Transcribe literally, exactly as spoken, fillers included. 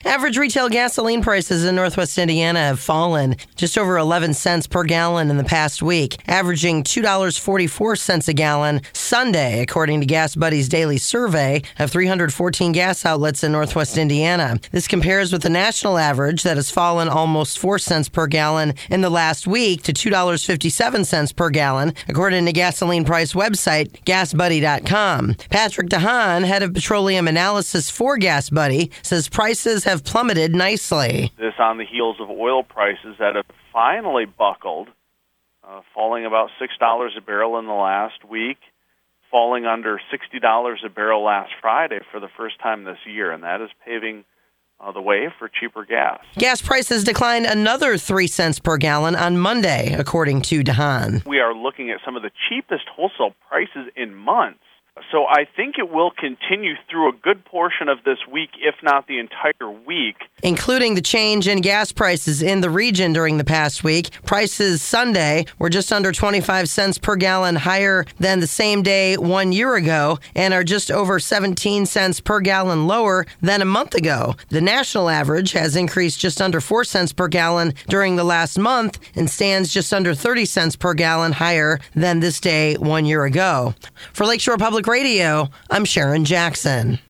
Average retail gasoline prices in Northwest Indiana have fallen just over eleven cents per gallon in the past week, averaging two dollars and forty-four cents a gallon Sunday, according to Gas Buddy's daily survey of three hundred fourteen gas outlets in Northwest Indiana. This compares with the national average that has fallen almost four cents per gallon in the last week to two dollars and fifty-seven cents per gallon, according to gasoline price website gas buddy dot com. Patrick DeHaan, head of petroleum analysis for Gas Buddy, says prices have plummeted nicely. This on the heels of oil prices that have finally buckled, uh, falling about six dollars a barrel in the last week, falling under sixty dollars a barrel last Friday for the first time this year, and that is paving uh, the way for cheaper gas. Gas prices declined another three cents per gallon on Monday, according to DeHaan. We are looking at some of the cheapest wholesale prices in months. So I think it will continue through a good portion of this week, if not the entire week. Including the change in gas prices in the region during the past week, prices Sunday were just under twenty-five cents per gallon higher than the same day one year ago and are just over seventeen cents per gallon lower than a month ago. The national average has increased just under four cents per gallon during the last month and stands just under thirty cents per gallon higher than this day one year ago. For Lakeshore Public Radio, I'm Sharon Jackson.